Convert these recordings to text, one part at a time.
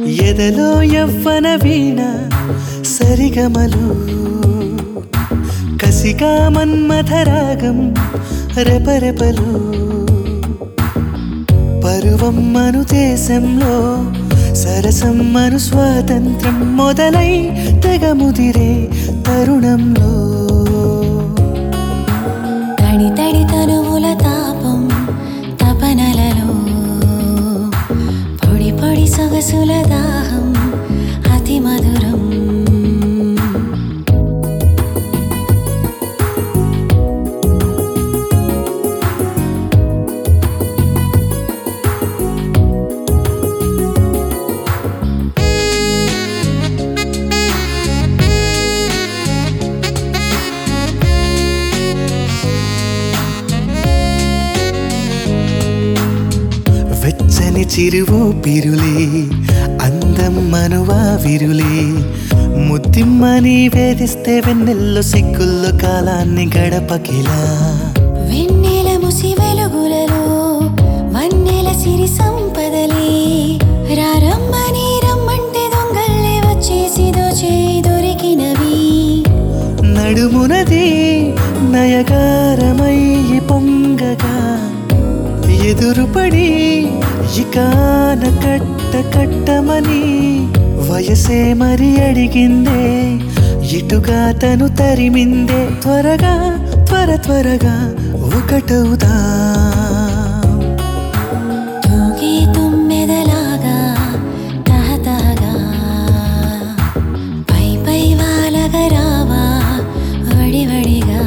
ఎదలో యవ్వన వీణ సరిగమలు కసిగా మన్మథరాగం రెపరెపలు పరువం మను దేశంలో సరసం మను స్వాతంత్రం మొదలై తెగముదిరే తరుణంలో తడి తడి తనువుల తాపం తపనలలో పొడి పొడి సొగసుల దాహం అతి మధురం వెచ్చని చిరువు పిరులే అందం మనువా విరులే ముద్దిమ్మని వేధిస్తే వెన్నెల్లో సిగ్గుల్లో కాలాన్ని గడపకిలా వెన్నెల ముసి వెలుగులలో వన్నెల సిరి సంపదలే రారమ్మని రమ్మంటే దొంగల్లే వచ్చేసి దోచే దొరికినవి నడుమునది నయగారమై పొంగగా ఎదురుపడి ఇకాన కట్టమని వయసే మరి అడిగిందే ఇటుగా తను తరిమిందే త్వరగా ఒకటవుదా తూగే తుమ్మెదలాగా తహతహగా పై పై వాలగా రావా వడివడిగా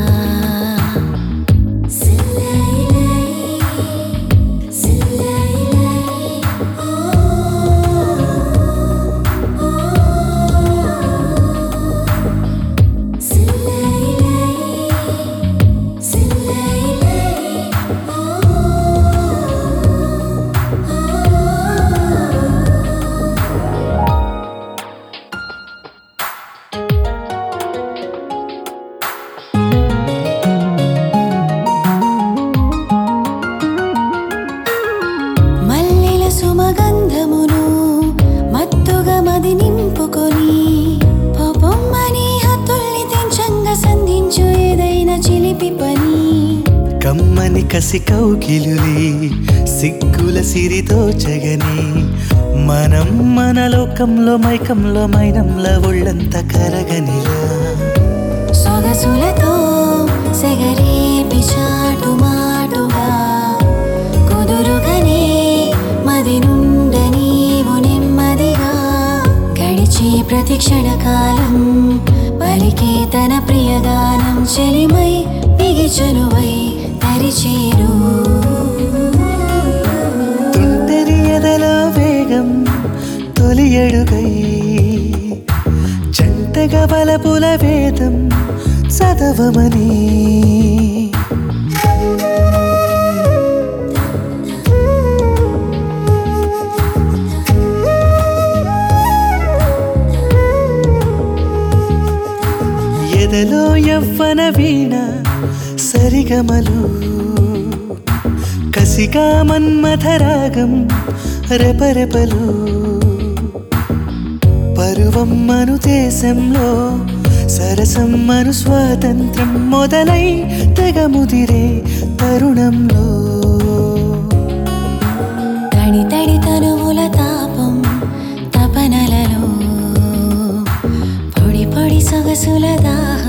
సుమగంధమును మత్తుగా మది నింపుకొని పొమ్మని హత్తుల్ని తెంచంగా సంధించు ఏదైనా చిలిపి పని కమ్మని కసి కౌగిలులే సిగ్గుల సిరితో జగని మనం మన లోకంలో మైకంలో మైనంలో ఒళ్ళంత కరగనిలా సొగసులతో సెగరే పిచాటు మాటుగా కుదురుగనే మది నుండ నీవు నెమ్మదిగా గడిచే ప్రతి క్షణకాలం పలికే తన ప్రియగానం చెలిమై బిగిచనువై తరిచేరు తుంటరి ఎదలో వేగం తొలి అడుగై జంటగా బలపుల వేదం చదవమని ఎదలో యవ్వన వీణ సరిగమలు కసిగా మన్మథరాగం రెపరెపలు పరువం మను దేశంలో సరసం మను స్వాతంత్రం మొదలై తెగముదిరే తరుణంలో తడి తడి తనువుల తాపం తపనలలో పొడి పొడి సొగసుల దాహం